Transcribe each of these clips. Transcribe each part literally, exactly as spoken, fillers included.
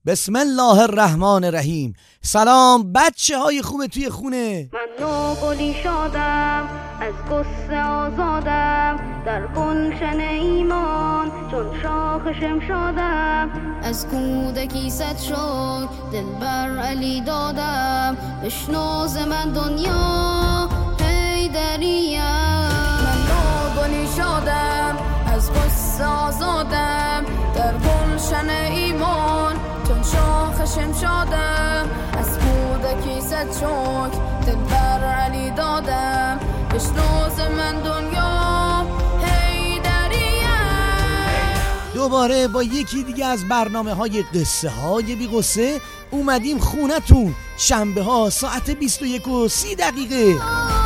بسم الله الرحمن الرحیم. سلام بچه های خوب توی خونه. من نوگلی شادم از قصه آزادم، در گلشن ایمان چون شاخ شمشادم. از کودکی صد شد دل بر علی دادم، بشناز من دنیا حیدریم. من نوگلی شادم از قصه آزادم، در گلشن ایمان چون شاخ شمشادم. از کودکی صد شد دل بر علی دادم، بشناز من دنیا حیدریم. دوباره با یکی دیگه از برنامه های قصه های بی قصه اومدیم خونتون. شنبه ها ساعت بیست و یک و سی دقیقه.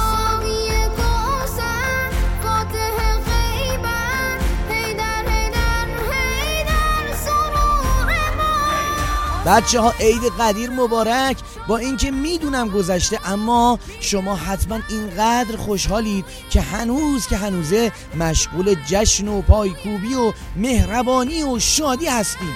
بچه ها عید قدیر مبارک. با اینکه میدونم گذشته، اما شما حتما اینقدر خوشحالید که هنوز که هنوزه مشغول جشن و پایکوبی و مهربانی و شادی هستیم.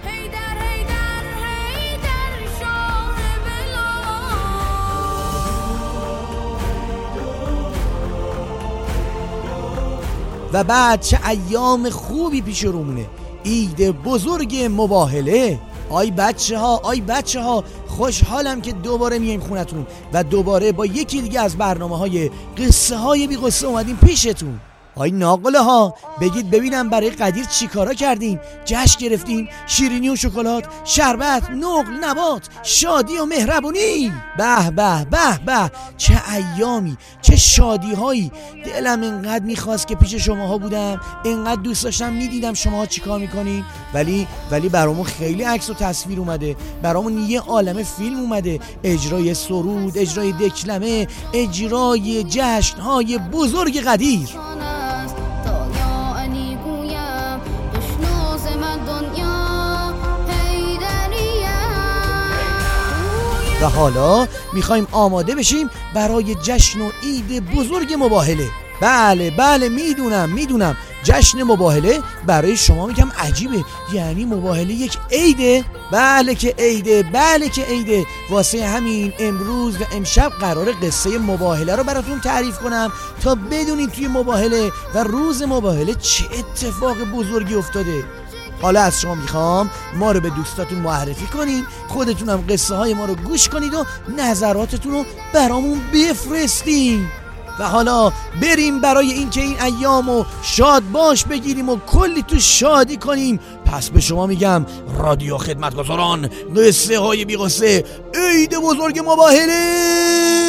و بعد چه ایام خوبی پیش رومونه. عید بزرگ مباهله. آی بچه ها آی بچه ها خوشحالم که دوباره میایم خونتون و دوباره با یکی دیگه از برنامه های قصه های بی قصه اومدیم پیشتون. آی ناقله ها بگید ببینم برای قدیر چی کارا کردین؟ جشن گرفتین؟ شیرینی و شکلات، شربت، نقل، نبات، شادی و مهربونی. به به به به چه ایامی، چه شادی هایی. دلم اینقدر میخواست که پیش شماها بودم، اینقدر دوست داشتم میدیدم شماها چی کار میکنین. ولی ولی برامون خیلی عکس و تصویر اومده، برامون یه عالمه فیلم اومده، اجرای سرود، اجرای دکلمه، اجرای جشن های بزرگ قدیر. و حالا میخوایم آماده بشیم برای جشن و عید بزرگ مباهله. بله بله میدونم میدونم جشن مباهله برای شما میگم عجیبه، یعنی مباهله یک عیده؟ بله که عیده، بله که عیده. واسه همین امروز و امشب قرار قصه مباهله رو براتون تعریف کنم تا بدونید توی مباهله و روز مباهله چه اتفاق بزرگی افتاده. حالا از شما میخوام ما رو به دوستاتون معرفی کنین، خودتونم قصه های ما رو گوش کنید و نظراتتون رو برامون بفرستین. و حالا بریم برای اینکه این ایامو شاد باش بگیریم و کلی تو شادی کنیم. پس به شما میگم رادیو خدمتگزاران، قصه های بی قصه، عید بزرگ مباهله.